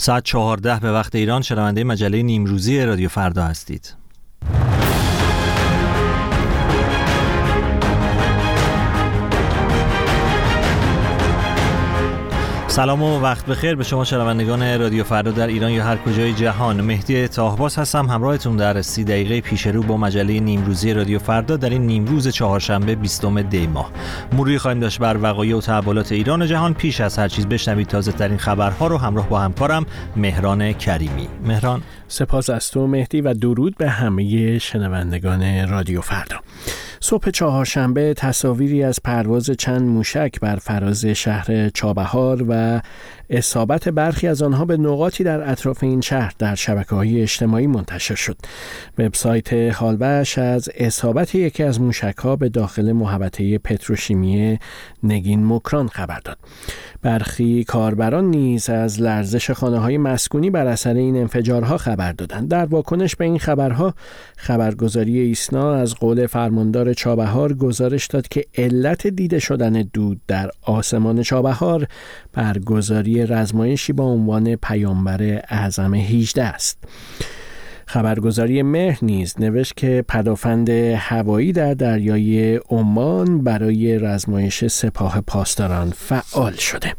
ساعت 14 به وقت ایران شنونده مجله نیمروزی رادیو فردا هستید. سلام و وقت بخیر به شما شنوندگان رادیو فردا در ایران یا هر کجای جهان. مهدی طاهباز هستم، همراهتون در 30 دقیقه پیش رو با مجله نیمروزی رادیو فردا در این نیمروز چهارشنبه 20 دی ماه. مروری خواهیم داشت بر وقایع و تحولات ایران و جهان. پیش از هر چیز بشنوید تازه ترین خبرها رو همراه با همکارم مهران کریمی. مهران، سپاس از تو مهدی و درود به همه شنوندگان رادیو فردا. صبح چهارشنبه تصاویری از پرواز چند موشک بر فراز شهر چابهار و اصابت برخی از آنها به نقاطی در اطراف این شهر در شبکه‌های اجتماعی منتشر شد. وبسایت هالوش از اصابت یکی از موشک‌ها به داخل محوطه پتروشیمی نگین مکران خبر داد. برخی کاربران نیز از لرزش خانه‌های مسکونی بر اثر این انفجارها خبر دادند. در واکنش به این خبرها، خبرگزاری ایسنا از قول فرماندار چابهار گزارش داد که علت دیده شدن دود در آسمان چابهار برگزاری رزمایشی با عنوان پیامبر اعظم 18 است. خبرگزاری مهر نیز نوشت که پدافند هوایی در دریای عمان برای رزمایش سپاه پاسداران فعال شده.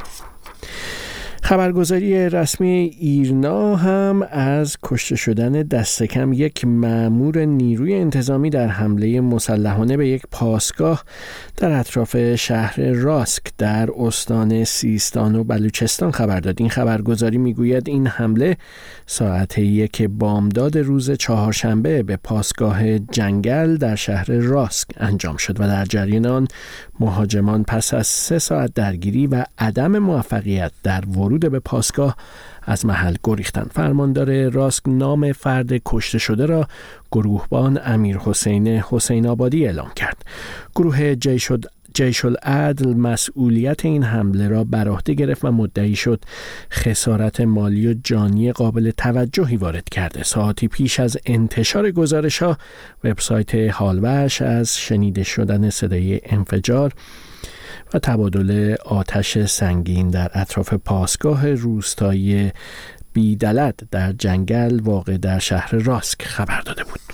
خبرگزاری رسمی ایرنا هم از کشته شدن دست کم یک مأمور نیروی انتظامی در حمله مسلحانه به یک پاسگاه در اطراف شهر راسک در استان سیستان و بلوچستان خبر داد. این خبرگزاری میگوید این حمله ساعت 1 بامداد روز چهارشنبه به پاسگاه جنگل در شهر راسک انجام شد و در جریان آن مهاجمان پس از 3 ساعت درگیری و عدم موفقیت در ورود به پاسگاه از محل گریختند. فرماندار راسک نام فرد کشته شده را گروهبان امیر حسین آبادی اعلام کرد. گروه جیش العدل مسئولیت این حمله را بر عهده گرفت و مدعی شد خسارت مالی و جانی قابل توجهی وارد کرده. ساعتی پیش از انتشار گزارش‌ها، وبسایت هالوش از شنیده شدن صدای انفجار و تبادل آتش سنگین در اطراف پاسگاه روستایی بیدلد در جنگل واقع در شهر راسک خبر داده بود.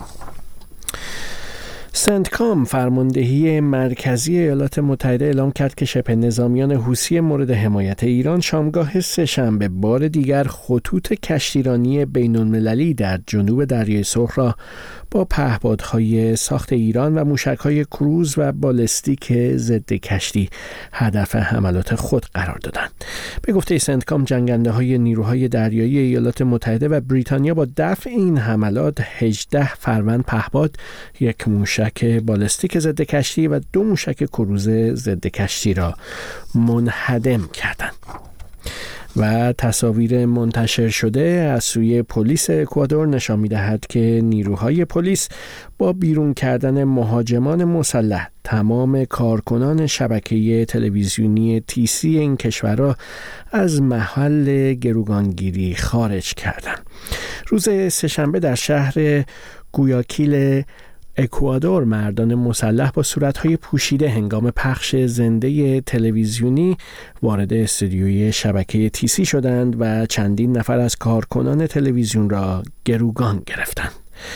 سنتکام فرماندهی مرکزی ایالات متحده اعلام کرد که شبه نظامیان حوثی مورد حمایت ایران شامگاه سه‌شنبه بار دیگر خطوط کشتیرانی بین‌المللی در جنوب دریای سرخ را با پهپادهای ساخت ایران و موشک‌های کروز و بالستیک ضد کشتی هدف حملات خود قرار دادند. به گفته سنتکام، جنگنده‌های نیروهای دریایی ایالات متحده و بریتانیا با دفع این حملات 18 فروند پهپاد، یک موشک بالستیک ضد کشتی و 2 موشک کروز ضد کشتی را منهدم کردند. و تصاویر منتشر شده از سوی پلیس اکوادور نشان می‌دهد که نیروهای پلیس با بیرون کردن مهاجمان مسلح تمام کارکنان شبکه تلویزیونی تیسی این کشور را از محل گروگانگیری خارج کردند. روز سه‌شنبه در شهر گویاکیل اکوادور مردان مسلح با صورت‌های پوشیده هنگام پخش زنده تلویزیونی وارد استودیوی شبکه تیسی شدند و چندین نفر از کارکنان تلویزیون را گروگان گرفتند.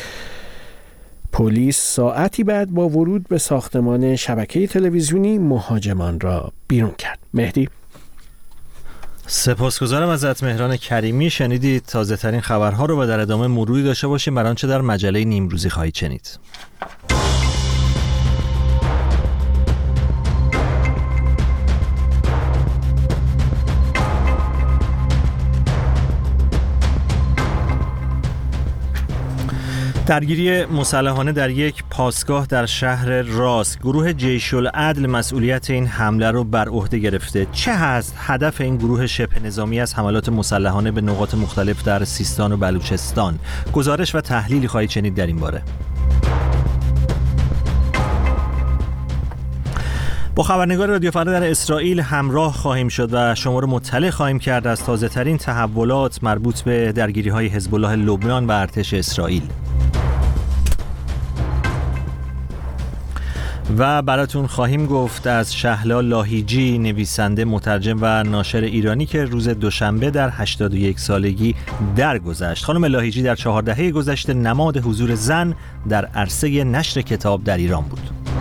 پلیس ساعتی بعد با ورود به ساختمان شبکه تلویزیونی مهاجمان را بیرون کرد. مهدی، سپاسگزارم ازت مهران کریمی. شنیدید تازه ترین خبرها رو و در ادامه مروری داشته باشیم بر آنچه در مجله نیمروزی خواهید شنید. درگیری مسلحانه در یک پاسگاه در شهر راسک. گروه جیش العدل مسئولیت این حمله رو بر عهده گرفته. چه هست هدف این گروه شبه نظامی از حملات مسلحانه به نقاط مختلف در سیستان و بلوچستان؟ گزارش و تحلیلی خواهید شنید در این باره. با خبرنگار رادیو فردا در اسرائیل همراه خواهیم شد و شما رو مطلع خواهیم کرد از تازه ترین تحولات مربوط به درگیری‌های حزب الله لبنان و ارتش اسرائیل. و براتون خواهیم گفت از شهلا لاهیجی، نویسنده، مترجم و ناشر ایرانی که روز دوشنبه در 81 سالگی درگذشت. خانم لاهیجی در 4 دهه گذشته نماد حضور زن در عرصه نشر کتاب در ایران بود.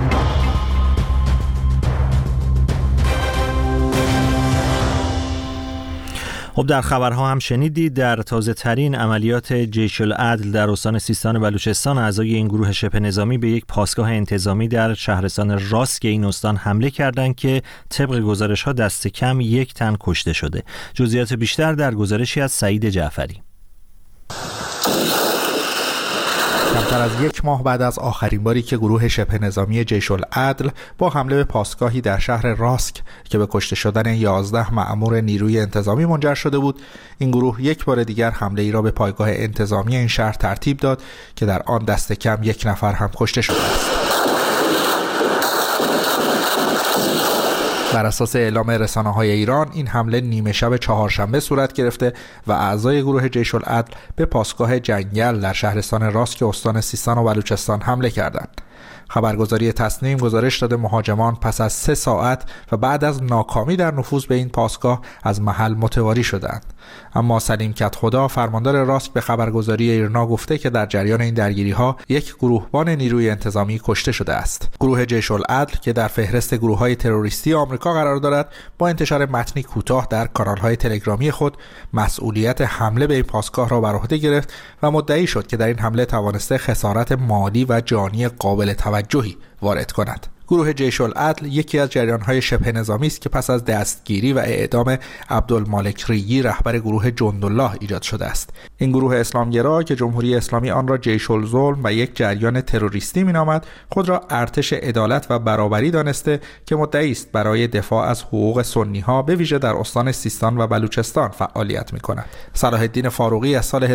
خب در خبرها هم شنیدید در تازه ترین عملیات جیش العدل در استان سیستان و بلوچستان اعضای این گروه شبه نظامی به یک پاسگاه انتظامی در شهرستان راسک این استان حمله کردند که طبق گزارش‌ها دست کم 1 تن کشته شده. جزئیات بیشتر در گزارشی از سعید جعفری. کمتر از 1 ماه بعد از آخرین باری که گروه شبه نظامی جیش العدل با حمله به پاسگاهی در شهر راسک که به کشته شدن 11 مأمور نیروی انتظامی منجر شده بود، این گروه یک بار دیگر حمله ای را به پایگاه انتظامی این شهر ترتیب داد که در آن دست کم 1 نفر هم کشته شده است. بر اساس اعلام رسانه‌های ایران این حمله نیمه شب چهارشنبه صورت گرفته و اعضای گروه جیش العدل به پاسگاه جنگل در شهرستان راسک استان سیستان و بلوچستان حمله کردند. خبرگزاری تصنیم گزارش داده مهاجمان پس از 3 ساعت و بعد از ناکامی در نفوذ به این پاسگاه از محل متواری شدند. اما سلیم کدخدا فرماندار راسک به خبرگزاری ایرنا گفته که در جریان این درگیری‌ها 1 گروهبان نیروی انتظامی کشته شده است. گروه جیش العدل که در فهرست گروه‌های تروریستی آمریکا قرار دارد، با انتشار متنی کوتاه در کانال‌های تلگرامی خود مسئولیت حمله به این پاسگاه را بر عهده گرفت و مدعی شد که در این حمله توانسته خسارت مالی و جانی قابل توجهی وارد کند. گروه جیش العدل یکی از جریان‌های شبه نظامی است که پس از دستگیری و اعدام عبدالمالک ریگی رهبر گروه جندالله ایجاد شده است. این گروه اسلامگرا که جمهوری اسلامی آن را جیش الظلم و یک جریان تروریستی می‌نامد، خود را ارتش عدالت و برابری دانسته که مدعی است برای دفاع از حقوق سنی‌ها به ویژه در استان سیستان و بلوچستان فعالیت می‌کند. صلاح الدین فاروقی از سال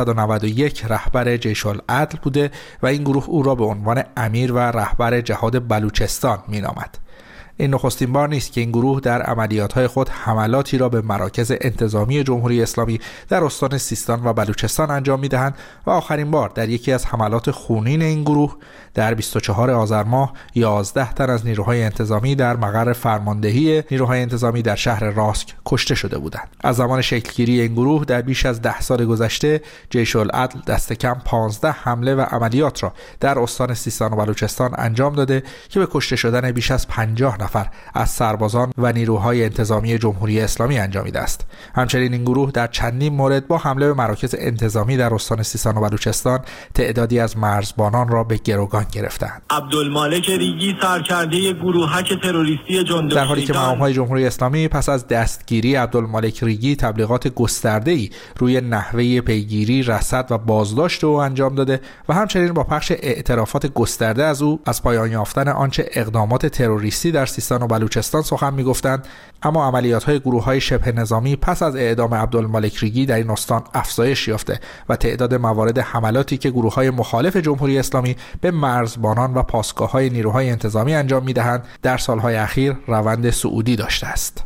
1391 رهبر جیش العدل بوده و این گروه او را به عنوان امیر و رهبر جهاد بلوچستان مینامد. این نخستین بار نیست که این گروه در عملیات‌های خود حملاتی را به مراکز انتظامی جمهوری اسلامی در استان سیستان و بلوچستان انجام می‌دهند و آخرین بار در یکی از حملات خونین این گروه در 24 آذر ماه 11 تن از نیروهای انتظامی در مقر فرماندهی نیروهای انتظامی در شهر راسک کشته شده بودند. از زمان شکلگیری این گروه در بیش از 10 سال گذشته جیش العدل دست کم 15 حمله و عملیات را در استان سیستان و بلوچستان انجام داده که به کشته شدن بیش از 50 نفر از سربازان و نیروهای انتظامی جمهوری اسلامی انجامیده است. همچنین این گروه در چندین مورد با حمله به مراکز انتظامی در استان سیستان و بلوچستان تعدادی از مرزبانان را به گروگان گرفتند. عبدالمالک ریگی سرکرده گروهک تروریستی جندالله، در حالی که مقام‌های جمهوری اسلامی پس از دستگیری عبدالمالک ریگی تبلیغات گسترده‌ای روی نحوه پیگیری، رصد و بازداشت او انجام داده و همچنین با پخش اعترافات گسترده از او از پایان یافتن آنچه اقدامات تروریستی در سیستان و بلوچستان سخن می‌گفتند، اما عملیات‌های گروه‌های شبه نظامی پس از اعدام عبدالمالک ریگی در این استان افزایش یافته و تعداد موارد حملاتی که گروه‌های مخالف جمهوری اسلامی به مرزبانان و پاسگاه‌های نیروهای انتظامی انجام می‌دهند در سال‌های اخیر روند صعودی داشته است.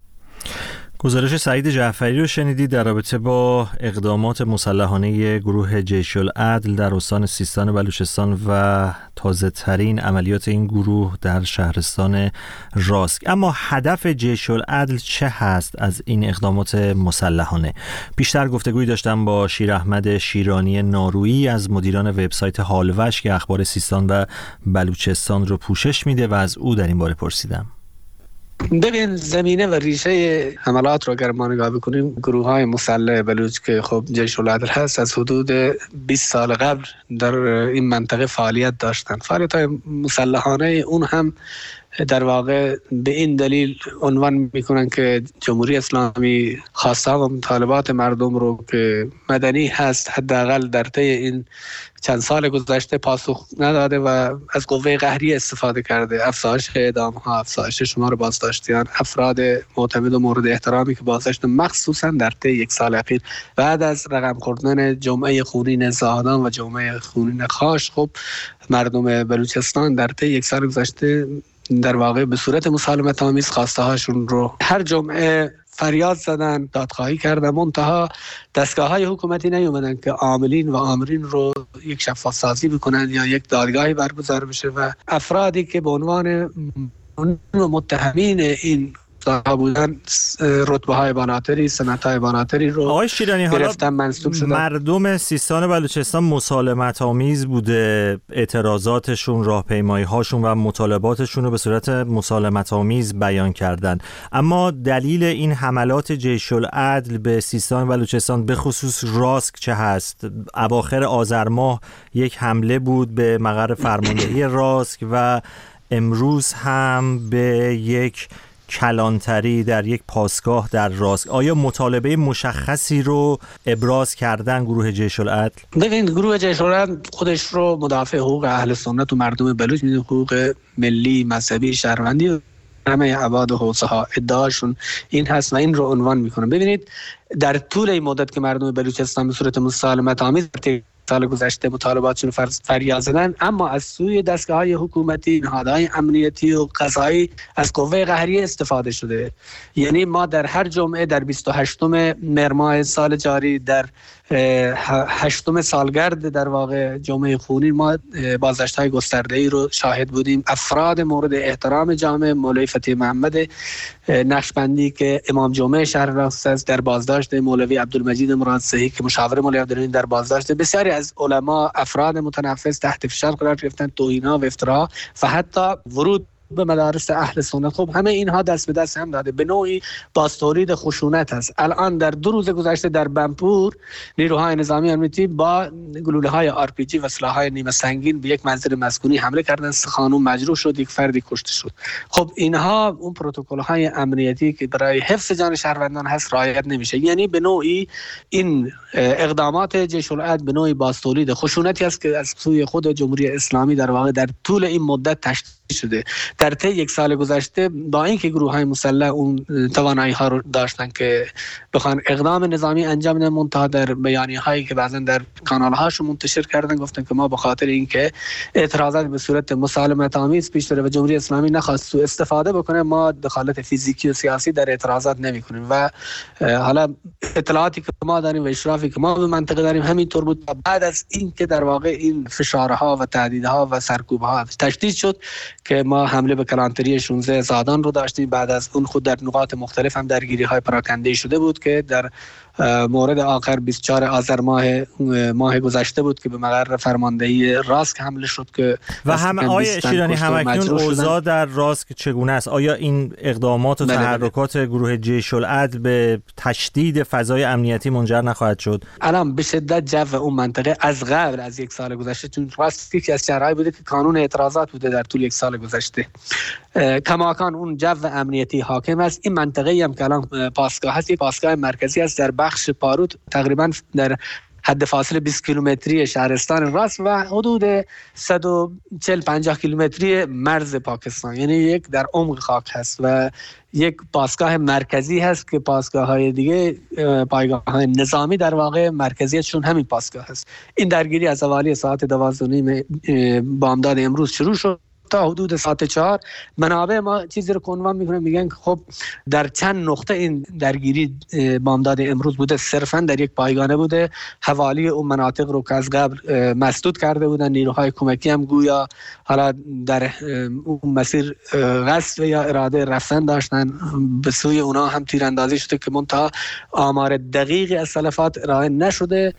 گزارش سعید جعفری رو شنیدید در رابطه با اقدامات مسلحانه گروه جیش العدل در استان سیستان و بلوچستان و تازه ترین عملیات این گروه در شهرستان راسک. اما هدف جیش العدل چه هست از این اقدامات مسلحانه؟ بیشتر گفتگویی داشتم با شیر احمد شیرانی نارویی از مدیران وبسایت حالوش که اخبار سیستان و بلوچستان رو پوشش میده و از او در این باره پرسیدم. ببین، زمینه و ریشه حملات رو اگر ما نگاه بکنیم، گروه های مسلح بلوچ که خب جیش العدل هست از حدود 20 سال قبل در این منطقه فعالیت داشتن. فعالیت های مسلحانه اون هم در واقع به این دلیل عنوان میکنن که جمهوری اسلامی خواسته و مطالبات مردم رو که مدنی هست حداقل در طی این چند سال گذشته پاسخ نداده و از قوه قهری استفاده کرده. افزایش اعدام ها، افزایش شمار بازداشتیان، افراد معتمد و مورد احترامی که بازداشت، مخصوصا در طی 1 سال اخیر بعد از رقم خوردن جمعه خونین زاهدان و جمعه خونین خاش، خب مردم بلوچستان در طی 1 سال گذشته در واقع به صورت مسالمت آمیز خواسته هاشون رو هر جمعه فریاد زدن، دادخواهی کردن، منتها دستگاه‌های حکومتی نیومدن که عاملین و آمرین رو یک شفاف سازی بکنن یا یک دادگاهی برگزار بشه و افرادی که به عنوان متهمین این بودن رتبه های بالاتری، سمت های بالاتری رو آقای شیرانی گرفتن، منصوب شدن. مردم سیستان و بلوچستان مسالمت آمیز بوده اعتراضاتشون، راهپیمایی هاشون و مطالباتشون رو به صورت مسالمت آمیز بیان کردن، اما دلیل این حملات جیش العدل به سیستان و بلوچستان به خصوص راسک چه هست؟ اواخر آذر ماه یک حمله بود به مقر فرماندهی راسک و امروز هم به یک کلانتری در یک پاسگاه در راسک. آیا مطالبه مشخصی رو ابراز کردن گروه جیش العدل؟ ببین، گروه جیش العدل خودش رو مدافع حقوق اهل سنت و مردم بلوچ میدونه، حقوق ملی، مذهبی، شهروندی و همه ابعاد و حوزه ها ادعاشون این هست و این رو عنوان میکنن. ببینید، در طول این مدت که مردم بلوچستان به صورت مسالمت آمیز سال گذشته مطالباتشون فریاد زدن، اما از سوی دستگاه‌های حکومتی، نهادهای امنیتی و قضایی از قوه قهریه استفاده شده. یعنی ما در هر جمعه در 28 مهر ماه سال جاری، در 8 سالگرد در واقع جمعه خونین، ما بازداشت‌های گسترده‌ای رو شاهد بودیم. افراد مورد احترام جامعه، مولوی فتحی محمد نقشبندی که امام جمعه شهر راست است در بازداشت، مولوی عبدالمجید مرادصحی که مشاور مولوی عبدالمجید در بازداشت، بسیاری از علما، افراد متنفس تحت فشار قرار گرفتن، توهین‌ها و افتراها و حتی ورود به مدارس اهل سنت. خب همه اینها دست به دست هم داده، به نوعی بازتولید خشونت است. الان در 2 روز گذشته در بنپور نیروهای نظامی امنیتی با گلوله‌های RPG و سلاح‌های نیمه سنگین به یک منزل مسکونی حمله کردند، 3 خانم مجروح شد، یک فردی کشته شد. خب اینها اون پروتکل‌های امنیتی که برای حفظ جان شهروندان هست رعایت نمیشه. یعنی به نوعی این اقدامات جیش العدل به نوعی بازتولید خشونتی است که از سوی خود جمهوری اسلامی در واقع در طول این مدت تشدید شده. در طی 1 سال گذشته با اینکه گروه‌های مسلح اون توانایی‌ها رو داشتن که بخوان اقدام نظامی انجام بدن، منتها در بیانیه‌هایی که بعضن در کانال‌هاشون منتشر کردن گفتن که ما به خاطر اینکه اعتراضات به صورت مسالمت آمیز پیش بره و جمهوری اسلامی نخواست سوء استفاده بکنه، ما دخالت فیزیکی و سیاسی در اعتراضات نمی‌کنیم. و حالا اطلاعاتی که ما داریم و اشرافی که ما به منطقه داریم همینطور بود. بعد از اینکه در واقع این فشارها و تهدیدها و سرکوب‌ها تشدید شد که ما حمله به کلانتری 16 زادان رو داشتیم، بعد از اون خود در نقاط مختلف هم درگیری‌های پراکنده شده بود که در مورد آخر 24 آذر ماه گذشته بود که به مقر فرماندهی راسک حمله شد که و هم آقای شیرانی همکنون اوضاع در راسک چگونه است؟ آیا این اقدامات و تحرکات گروه جیش العدل به تشدید فضای امنیتی منجر نخواهد شد؟ الان به شدت جو اون منطقه از قبل از 1 سال گذشته، چون راسک یکی از شهرهای بوده که کانون اعتراضات بوده در طول 1 سال گذشته، کماکان اون جو امنیتی حاکم است. این منطقه‌ای هم که الان پاسگاه هست، یک پاسگاه مرکزی است در بخش پاروت، تقریبا در حد فاصله 20 کیلومتری شهرستان راست و حدود 140-50 کیلومتری مرز پاکستان، یعنی یک در عمق خاک هست و یک پاسگاه مرکزی هست که پاسگاه‌های دیگه، پایگاه‌های نظامی در واقع مرکزیتشون همین پاسگاه هست. این درگیری از حوالی ساعت 12:30 بامداد امروز شروع شد تا حدود ساعت 4. منابع ما چیزی رو عنوان میکنن، میگن که خب در چند نقطه این درگیری بامداد امروز بوده، صرفا در یک پایگانه بوده، حوالی اون مناطق رو که از قبل مسدود کرده بودن. نیروهای کمکی هم گویا حالا در اون مسیر قصد یا اراده رفتن داشتن، به سوی اونا هم تیراندازی شده که منتها آمار دقیقی از تلفات ارائه نشده.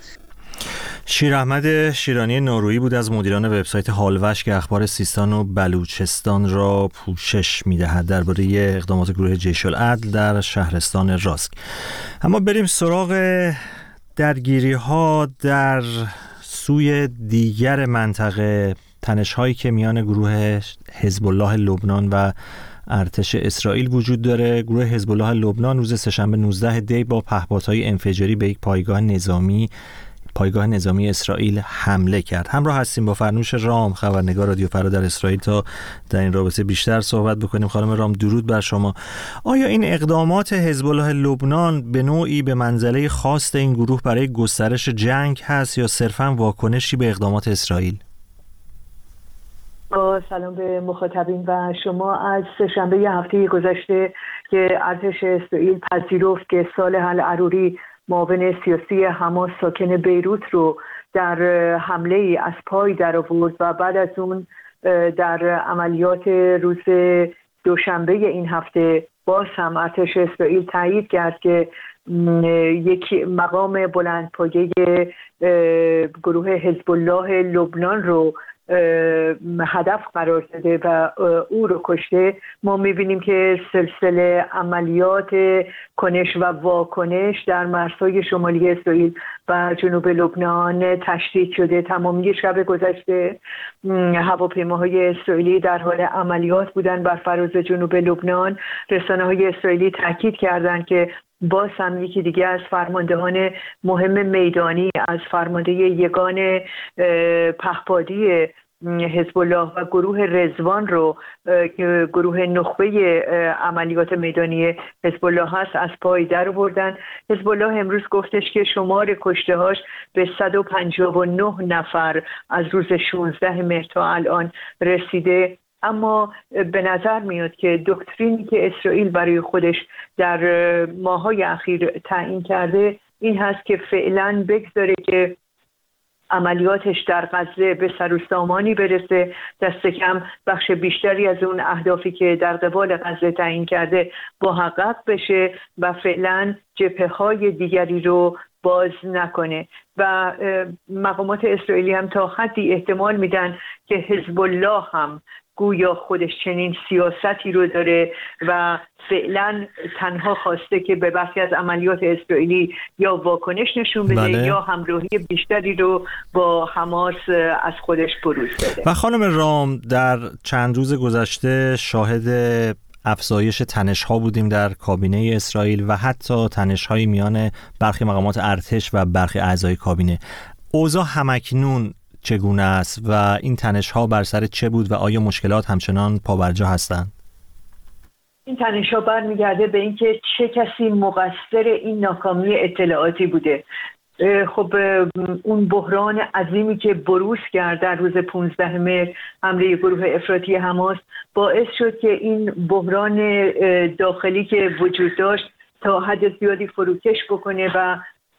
شیراحمد شیرانی نورویی بود از مدیران وبسایت حالوش که اخبار سیستان و بلوچستان را پوشش می‌دهد درباره اقدامات گروه جیش العدل در شهرستان راسک. اما بریم سراغ درگیری‌ها در سوی دیگر منطقه، تنش‌هایی که میان گروه حزب الله لبنان و ارتش اسرائیل وجود داره. گروه حزب الله لبنان روز سه‌شنبه 19 دی با پهپادهای انفجاری به یک پایگاه نظامی اسرائیل حمله کرد. همراه هستیم با فرنوش رام، خبرنگار رادیو فردا در اسرائیل، تا در این رابطه بیشتر صحبت بکنیم. خانم رام، درود بر شما. آیا این اقدامات حزب الله لبنان به نوعی به منزله خواست این گروه برای گسترش جنگ هست یا صرفاً واکنشی به اقدامات اسرائیل؟ با سلام به مخاطبین و شما. از سه‌شنبه هفته گذشته که ارتش اسرائیل پذیرفت که صالح العروری معاون سیاسی حماس ساکن بیروت رو در حمله ای از پای در آورد و بعد از اون در عملیات روز دوشنبه این هفته باز هم ارتش اسرائیل تایید کرد که یک مقام بلندپایه گروه حزب الله لبنان رو هدف قرار داده و او رو کشته. ما می‌بینیم که سلسله عملیات کنش و واکنش در مرزهای شمالی اسرائیل و جنوب لبنان تشدید شده. تمامی شب گذشته هواپیماهای اسرائیلی در حال عملیات بودن بر فراز جنوب لبنان. رسانه‌های اسرائیلی تاکید کردند که باز هم یکی دیگه از فرماندهان مهم میدانی، از فرمانده یگان پهپادی حزب الله و گروه رضوان رو که گروه نخبه عملیات میدانی حزب الله هست از پای در آوردن. حزب الله امروز گفتش که شمار کشته‌هاش به 159 نفر از روز 16 مهر تا الان رسیده. اما به نظر میاد که دکترینی که اسرائیل برای خودش در ماه‌های اخیر تعیین کرده این هست که فعلا بگذاره که عملیاتش در غزه به سر و سامانی برسه، دست کم بخش بیشتری از اون اهدافی که در قبال غزه تعیین کرده محقق بشه و فعلا جبهه‌های دیگری رو باز نکنه. و مقامات اسرائیلی هم تا حدی احتمال میدن که حزب الله هم گویا خودش چنین سیاستی رو داره و فعلا تنها خواسته که به برخی از عملیات اسرائیلی یا واکنش نشون بده یا همراهی بیشتری رو با حماس از خودش بروز بده. و خانم رام، در چند روز گذشته شاهد افزایش تنش‌ها بودیم در کابینه اسرائیل و حتی تنش‌های میان برخی مقامات ارتش و برخی اعضای کابینه. اوضاع همکنون چگونه است و این تنش‌ها بر سر چه بود و آیا مشکلات همچنان پابرجا هستند؟ این تنش‌ها برمیگرده به اینکه چه کسی مقصر این ناکامی اطلاعاتی بوده. خب اون بحران عظیمی که بروز کرد در روز 15 مهر، حمله گروه افراطی حماس، باعث شد که این بحران داخلی که وجود داشت تا حد زیادی فروکش بکنه و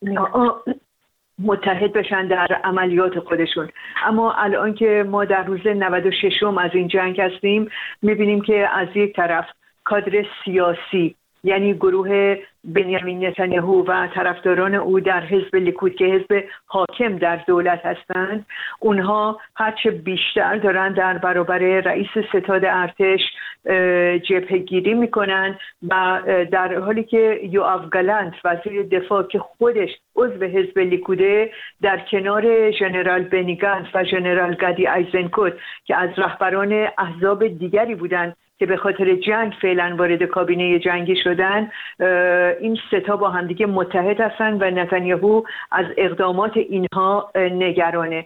متحد بشن در عملیات خودشون. اما الان که ما در روز 96م از این جنگ هستیم، میبینیم که از یک طرف کادر سیاسی، یعنی گروه بنیامین نتانیاهو و طرفداران او در حزب لیکود که حزب حاکم در دولت هستند، اونها هرچه بیشتر دارن در برابر رئیس ستاد ارتش جبهه‌گیری میکنن و در حالی که یوآف گالانت وزیر دفاع که خودش عضو حزب لیکوده در کنار ژنرال بنی گانتز و ژنرال گدی ایزنکوت که از رهبران احزاب دیگری بودند که به خاطر جنگ فعلا وارد کابینه جنگی شدن، این سه تا با همدیگه متحد هستن و نتانیاهو از اقدامات اینها نگرانه.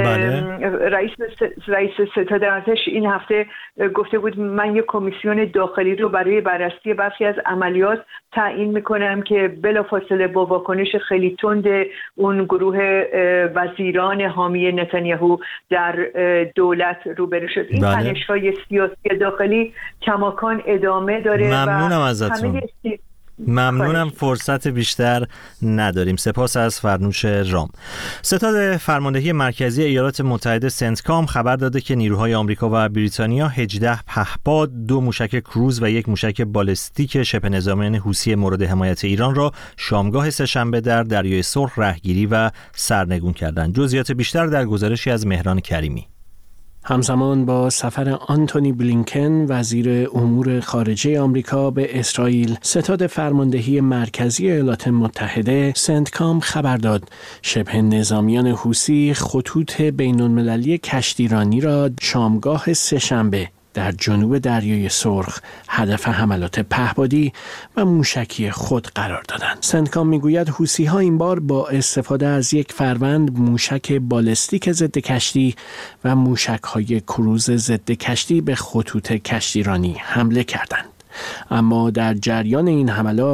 رئیس ستاد ارتش این هفته گفته بود من یک کمیسیون داخلی رو برای بررسی برخی از عملیات تعیین میکنم که بلافاصله با واکنش خیلی تند اون گروه وزیران حامی نتانیاهو در دولت روبرو شد. این تنش‌های سیاسی داخلی کماکان ادامه داره. ممنونم ازتون. ممنونم، فرصت بیشتر نداریم. سپاس از فرنوش رام. ستاد فرماندهی مرکزی ایالات متحده سنتکام خبر داده که نیروهای آمریکا و بریتانیا 18 پهپاد، 2 موشک کروز و 1 موشک بالستیک شبه نظامیان حوثی مورد حمایت ایران را شامگاه سه‌شنبه در دریای سرخ رهگیری و سرنگون کردند. جزئیات بیشتر در گزارشی از مهران کریمی. همزمان با سفر آنتونی بلینکن وزیر امور خارجه آمریکا به اسرائیل، ستاد فرماندهی مرکزی ایالات متحده سنتکام خبر داد شبه نظامیان حوثی خطوط بین‌المللی کشتیرانی را شامگاه سه‌شنبه در جنوب دریای سرخ هدف حملات پهپادی و موشکی خود قرار دادند. سنتکام میگوید حوثی‌ها این بار با استفاده از یک فروند موشک بالستیک ضد کشتی و موشک‌های کروز ضد کشتی به خطوط کشتیرانی حمله کردند. اما در جریان این حملات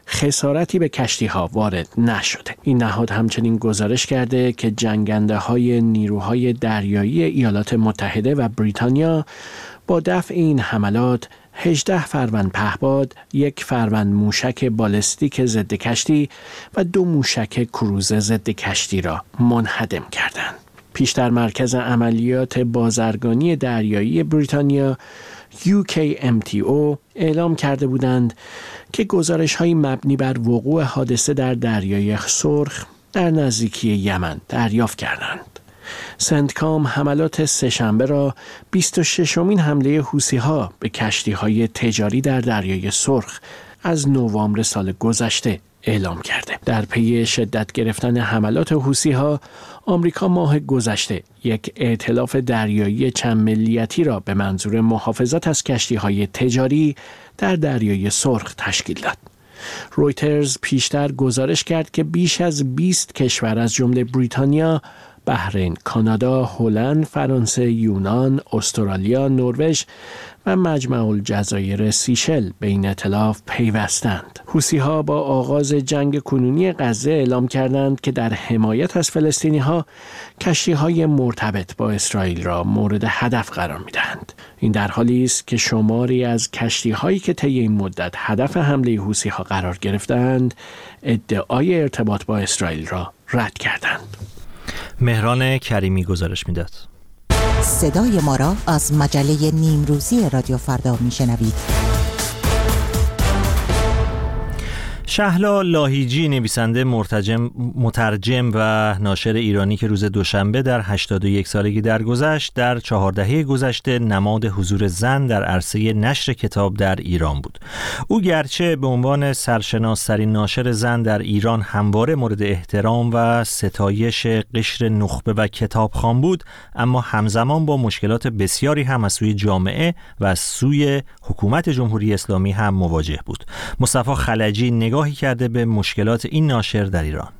خسارتی به کشتی‌ها وارد نشده. این نهاد همچنین گزارش کرده که جنگنده‌های نیروهای دریایی ایالات متحده و بریتانیا با دفع این حملات 18 فروند پهپاد، 1 فروند موشک بالستیک ضد کشتی و 2 موشک کروز ضد کشتی را منهدم کردند. پیشتر مرکز عملیات بازرگانی دریایی بریتانیا UKMTO اعلام کرده بودند که گزارش‌های مبنی بر وقوع حادثه در دریای سرخ در نزدیکی یمن دریافت کردند. سنتکام حملات سه‌شنبه را 26مین حمله حوثی‌ها به کشتی‌های تجاری در دریای سرخ از نوامبر سال گذشته اعلام کرده. در پی شدت گرفتن حملات حوثی‌ها، آمریکا ماه گذشته یک ائتلاف دریایی چند ملیتی را به منظور محافظت از کشتی‌های تجاری در دریای سرخ تشکیل داد. رویترز پیشتر گزارش کرد که بیش از 20 کشور از جمله بریتانیا، بحرین، کانادا، هلند، فرانسه، یونان، استرالیا، نروژ و مجمع الجزایر سیشل به این ائتلاف پیوستند. حوثی‌ها با آغاز جنگ کنونی غزه اعلام کردند که در حمایت از فلسطینی‌ها کشتی‌های مرتبط با اسرائیل را مورد هدف قرار می‌دهند. این در حالی است که شماری از کشتی‌هایی که طی این مدت هدف حمله حوثی‌ها قرار گرفتند، ادعای ارتباط با اسرائیل را رد کردند. مهران کریمی گزارش میداد. صدای ما را از مجله نیمروزی رادیو فردا میشنوید. شهلا لاهیجی، نویسنده، مترجم و ناشر ایرانی که روز دوشنبه در 81 سالگی درگذشت، در 4 دهه گذشته نماد حضور زن در عرصه نشر کتاب در ایران بود. او گرچه به عنوان سرشناس‌ترین ناشر زن در ایران همواره مورد احترام و ستایش قشر نخبه و کتابخوان بود، اما همزمان با مشکلات بسیاری هم از سوی جامعه و از سوی حکومت جمهوری اسلامی هم مواجه بود. مصطفی خلجی نگاهی کرده به مشکلات این ناشر در ایران.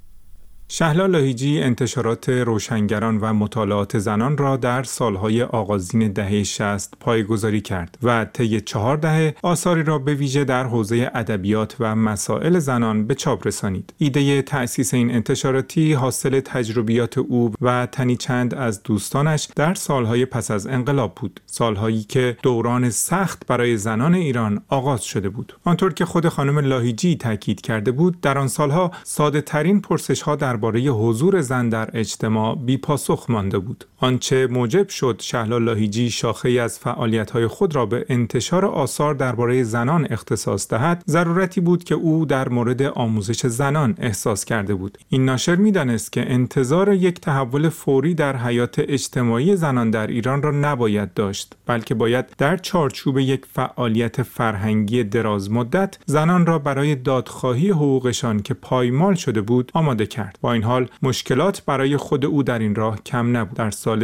شهلا لاهیجی انتشارات روشنگران و مطالعات زنان را در سالهای آغازین دهه 60 پایه‌گذاری کرد و طی 4 دهه آثاری را به ویژه در حوزه ادبیات و مسائل زنان به چاپ رسانید. ایده تأسیس این انتشاراتی حاصل تجربیات او و تنی چند از دوستانش در سالهای پس از انقلاب بود، سالهایی که دوران سخت برای زنان ایران آغاز شده بود. آنطور که خود خانم لاهیجی تاکید کرده بود، در آن سالها ساده ترین پرسش‌ها درباره حضور زن در اجتماع بی پاسخ مانده بود. آنچه موجب شد شهلا لاهیجی شاخه‌ای از فعالیت‌های خود را به انتشار آثار درباره زنان اختصاص دهد، ضرورتی بود که او در مورد آموزش زنان احساس کرده بود. این ناشر می‌دانست که انتظار یک تحول فوری در حیات اجتماعی زنان در ایران را نباید داشت، بلکه باید در چارچوب یک فعالیت فرهنگی دراز مدت زنان را برای دادخواهی حقوقشان که پایمال شده بود آماده کرد. با این حال مشکلات برای خود او در این راه کم نبود. در سال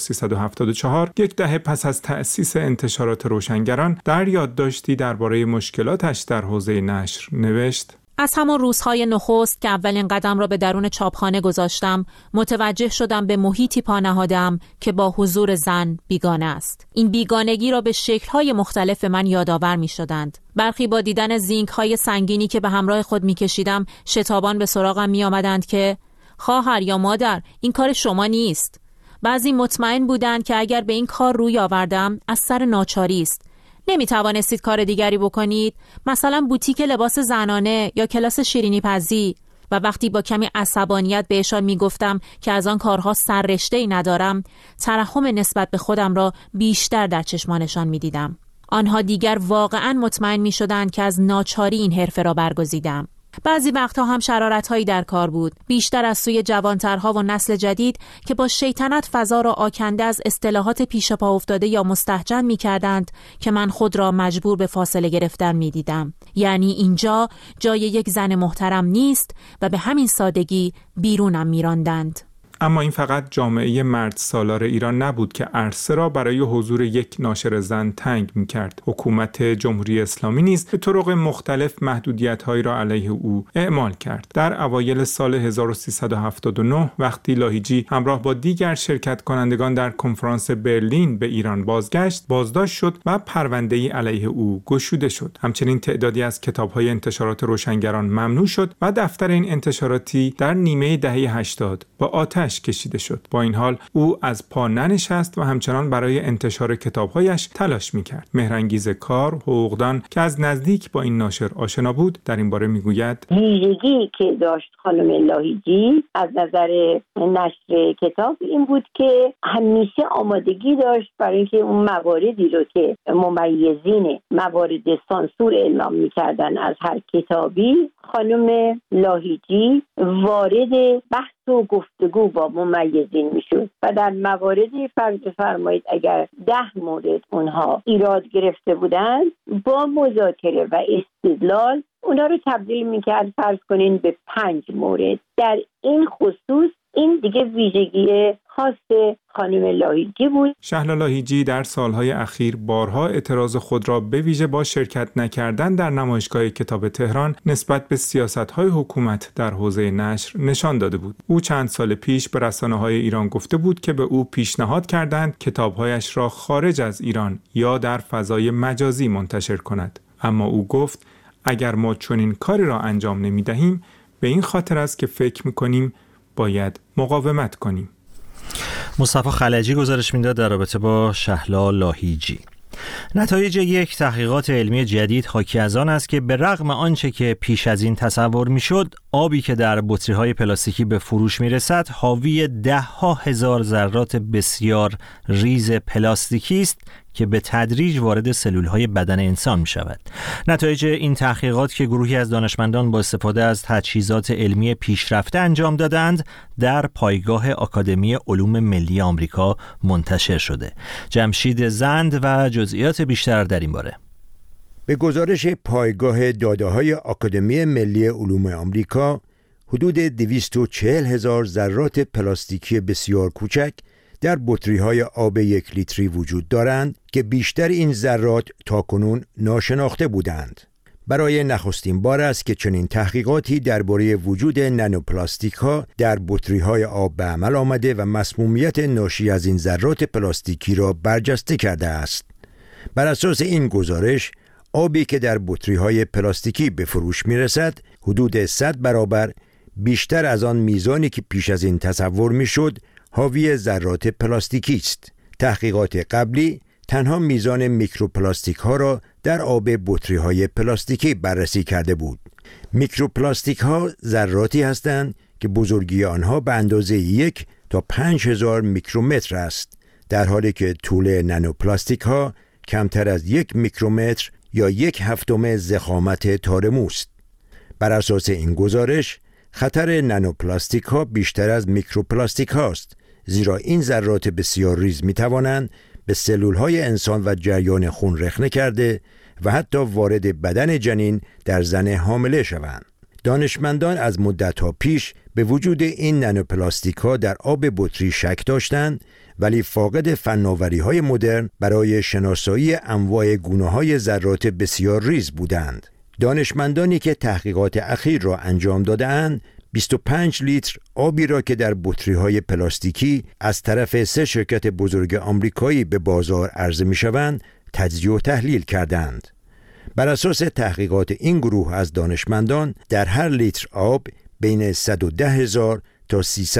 1374، 1 دهه پس از تأسیس انتشارات روشنگران، در یادداشتی درباره مشکلاتش در حوزه نشر نوشت: از همان روزهای نخست که اولین قدم را به درون چاپخانه گذاشتم، متوجه شدم به محیطی پا نهادم که با حضور زن بیگانه است. این بیگانگی را به شکل‌های مختلف من یادآور می‌شدند. برخی با دیدن زینک‌های سنگینی که به همراه خود می‌کشیدم، شتابان به سراغم می‌آمدند که خواهر یا مادر، این کار شما نیست. بعضی مطمئن بودند که اگر به این کار روی آوردم از سر ناچاری است. نمی توانستید کار دیگری بکنید، مثلا بوتیک لباس زنانه یا کلاس شیرینی پزی. و وقتی با کمی عصبانیت بهشان می گفتم که از آن کارها سررشته‌ای ندارم، ترحم نسبت به خودم را بیشتر در چشمانشان می دیدم. آنها دیگر واقعاً مطمئن می شدند که از ناچاری این حرفه را برگزیدم. بعضی وقتها هم شرارت‌هایی در کار بود، بیشتر از سوی جوانترها و نسل جدید که با شیطنت فضا را آکنده از اصطلاحات پیش پا افتاده یا مستهجن می‌کردند که من خود را مجبور به فاصله گرفتن می‌دیدم. یعنی اینجا جای یک زن محترم نیست و به همین سادگی بیرونم می‌راندند. اما این فقط جامعه مرد سالار ایران نبود که عرصه را برای حضور یک ناشر زن تنگ می‌کرد. حکومت جمهوری اسلامی نیز به طرق مختلف محدودیت‌هایی را علیه او اعمال کرد. در اوایل سال 1379 وقتی لاهیجی همراه با دیگر شرکت کنندگان در کنفرانس برلین به ایران بازگشت، بازداشت شد و پرونده‌ای علیه او گشوده شد. همچنین تعدادی از کتاب‌های انتشارات روشنگران ممنوع شد و دفتر این انتشاراتی در نیمه دهه 80 با آتش کشیده شد. با این حال او از پا ننشست و همچنان برای انتشار کتاب‌هایش تلاش می‌کرد. مهرانگیز کار، حقوقدان که از نزدیک با این ناشر آشنا بود، در این باره می‌گوید: ویژگی که داشت خانم لاهیجی از نظر نشر کتاب این بود که همیشه آمادگی داشت برای اینکه اون مواردی رو که ممیزین موارد سانسور اعلام می‌کردن از هر کتابی، خانم لاهیجی وارد بحث و گفتگو با ممیزین میشد و در مواردی فرض فرمایید اگر 10 مورد اونها ایراد گرفته بودند، با مذاکره و استدلال اونها رو تبدیل میکرد فرض کنین به 5 مورد. در این خصوص این دیگه ویژگی خاص خانم لاهیجی بود. شهلا لاهیجی در سالهای اخیر بارها اعتراض خود را به ویژه با شرکت نکردن در نمایشگاه کتاب تهران نسبت به سیاست‌های حکومت در حوزه نشر نشان داده بود. او چند سال پیش به رسانه‌های ایران گفته بود که به او پیشنهاد کردند کتاب‌هایش را خارج از ایران یا در فضای مجازی منتشر کند. اما او گفت اگر ما چنین کاری را انجام نمی‌دهیم به این خاطر است که فکر می‌کنیم باید مقاومت کنیم. مصطفی خلجی گزارش میداد در رابطه با شهلا لاهیجی. نتایج یک تحقیقات علمی جدید حاکی از آن است که به رغم آنچه که پیش از این تصور میشد، آبی که در بطری‌های پلاستیکی به فروش میرسد حاوی 10,000 ذرات بسیار ریز پلاستیکی است که به تدریج وارد سلول‌های بدن انسان می‌شود. نتایج این تحقیقات که گروهی از دانشمندان با استفاده از تجهیزات علمی پیشرفته انجام دادند، در پایگاه آکادمی علوم ملی آمریکا منتشر شده. جمشید زند و جزئیات بیشتر در این باره. به گزارش پایگاه داده‌های آکادمی ملی علوم آمریکا، حدود 240,000 ذرات پلاستیکی بسیار کوچک در بطری‌های آب 1 لیتری وجود دارند که بیشتر این ذرات تاکنون ناشناخته بودند. برای نخستین بار است که چنین تحقیقاتی درباره وجود نانوپلاستیک‌ها در بطری‌های آب به عمل آمده و مسمومیت ناشی از این ذرات پلاستیکی را برجسته کرده است. بر اساس این گزارش، آبی که در بطری‌های پلاستیکی به فروش می‌رسد، حدود 100 برابر بیشتر از آن میزانی که پیش از این تصور می‌شد حاوی ذرات پلاستیکی است. تحقیقات قبلی تنها میزان میکروپلاستیک ها را در آب بطری های پلاستیکی بررسی کرده بود. میکروپلاستیک ها ذراتی هستند که بزرگی آنها به اندازه 1 تا 5,000 میکرومتر است، در حالی که طول نانوپلاستیک ها کمتر از 1 میکرومتر یا 1/7 ضخامت تار موست. بر اساس این گزارش، خطر نانوپلاستیک ها بیشتر از میکروپلاستیک هاست، زیرا این ذرات بسیار ریز می توانند به سلول های انسان و جریان خون رخنه کرده و حتی وارد بدن جنین در زن حامله شوند. دانشمندان از مدت‌ها پیش به وجود این نانوپلاستیک ها در آب بطری شک داشتند، ولی فاقد فناوری های مدرن برای شناسایی انواع گونه های ذرات بسیار ریز بودند. دانشمندانی که تحقیقات اخیر را انجام داده‌اند 25 لیتر آبی را که در بطری‌های پلاستیکی از طرف 3 شرکت بزرگ آمریکایی به بازار عرضه می‌شوند تجزیه و تحلیل کردند. بر اساس تحقیقات این گروه از دانشمندان، در هر لیتر آب بین 110,000 تا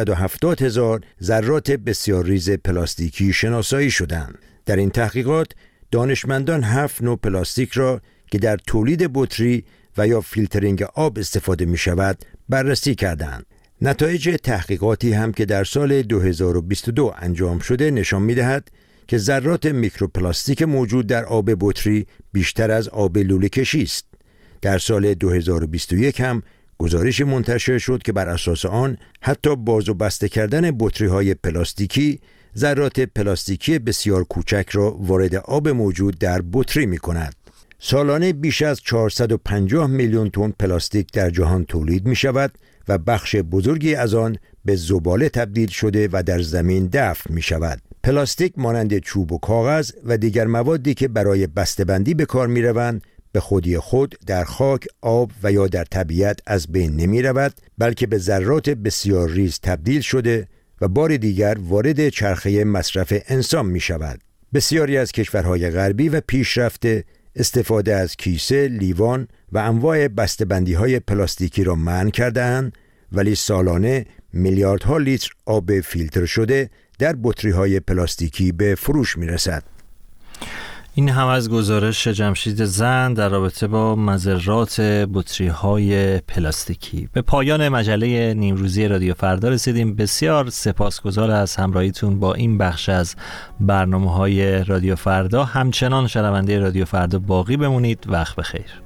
370,000 ذرات بسیار ریز پلاستیکی شناسایی شدند. در این تحقیقات دانشمندان 7 نوع پلاستیک را که در تولید بطری و یا فیلترینگ آب استفاده می شود بررسی کردند. نتایج تحقیقاتی هم که در سال 2022 انجام شده نشان می دهد که ذرات میکروپلاستیک موجود در آب بطری بیشتر از آب لوله کشی است. در سال 2021 هم گزارش منتشر شد که بر اساس آن حتی باز و بسته کردن بطری‌های پلاستیکی ذرات پلاستیکی بسیار کوچک را وارد آب موجود در بطری می کند. سالانه بیش از 450 میلیون تن پلاستیک در جهان تولید می شود و بخش بزرگی از آن به زباله تبدیل شده و در زمین دفن می شود. پلاستیک مانند چوب و کاغذ و دیگر موادی که برای بسته‌بندی به کار می روند به خودی خود در خاک، آب و یا در طبیعت از بین نمی رود، بلکه به ذرات بسیار ریز تبدیل شده و بار دیگر وارد چرخه مصرف انسان می شود. بسیاری از کشورهای غربی و پیشرفته استفاده از کیسه، لیوان و انواع بسته‌بندی‌های پلاستیکی را منع کرده‌اند، ولی سالانه میلیاردها لیتر آب فیلتر شده در بطری‌های پلاستیکی به فروش می‌رسد. این هم از گزارش جمشید زند در رابطه با مضرات بطری‌های پلاستیکی. به پایان مجله نیمروزی رادیو فردا رسیدیم. بسیار سپاسگزار از همراهیتون با این بخش از برنامه‌های رادیو فردا. همچنان شنونده رادیو فردا باقی بمونید. وقت بخیر.